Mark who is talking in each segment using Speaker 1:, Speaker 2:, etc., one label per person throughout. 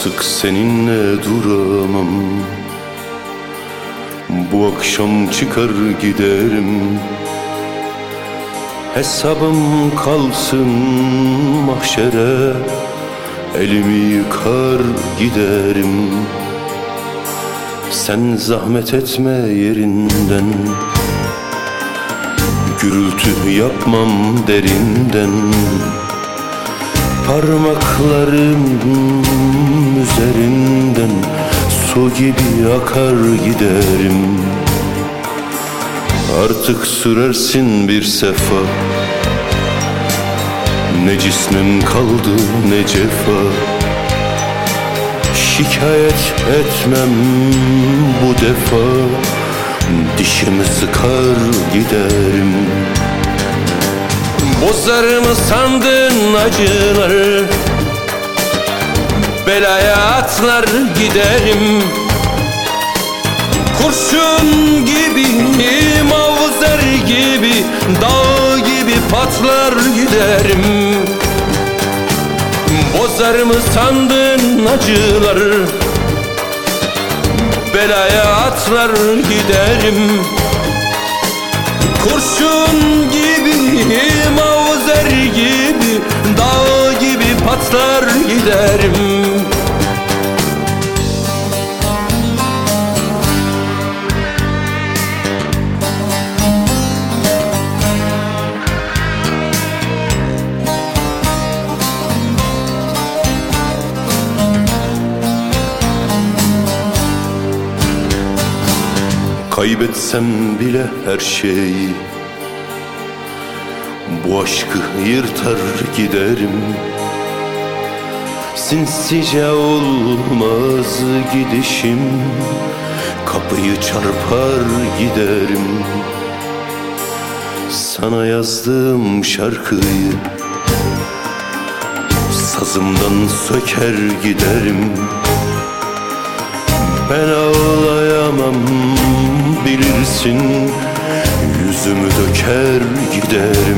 Speaker 1: Artık seninle duramam. Bu akşam çıkar giderim. Hesabım kalsın mahşere, elimi yıkar giderim. Sen zahmet etme yerinden, gürültü yapmam derinden. Parmaklarım üzerinden su gibi akar giderim. Artık sürersin bir sefa, ne cismim kaldı ne cefa. Şikayet etmem bu defa, dişimi sıkar giderim. Bozar mı sandın acıları, belaya atlar giderim. Kurşun gibi, mavzer gibi, dağ gibi patlar giderim. Bozar mı sandın acıları, belaya atlar giderim. Kurşun gibi, mavzer gibi, dağ gibi patlar giderim. Kaybetsem bile her şeyi, bu aşkı yırtar giderim. Sinsice olmaz gidişim, kapıyı çarpar giderim. Sana yazdığım şarkıyı sazımdan söker giderim. Ben ağlayamam bilirsin, yüzümü döker giderim.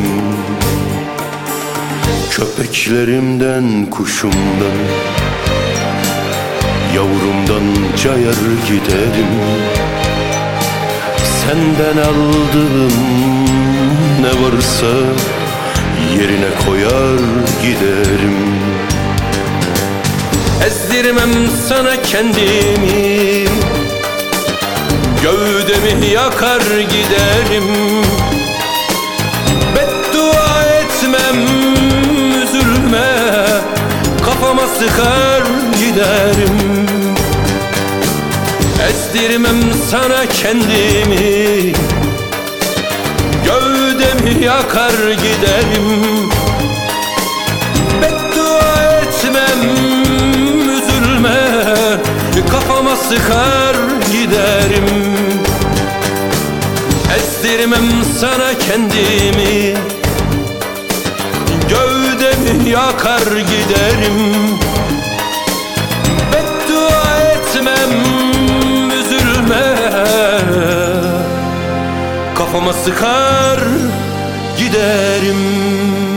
Speaker 1: Köpeklerimden, kuşumdan, yavrumdan cayar giderim. Senden aldığım ne varsa yerine koyar giderim. Ezdirmem sana kendimi, gövdemi yakar giderim. Beddua etmem, üzülme, kafama sıkar giderim. Ezdirmem sana kendimi, gövdemi yakar giderim. Beddua etmem, üzülme, kafama sıkar giderim. Ezdirmem sana kendimi, gövdemi yakar giderim. Beddua etmem, üzülme, kafama sıkar giderim.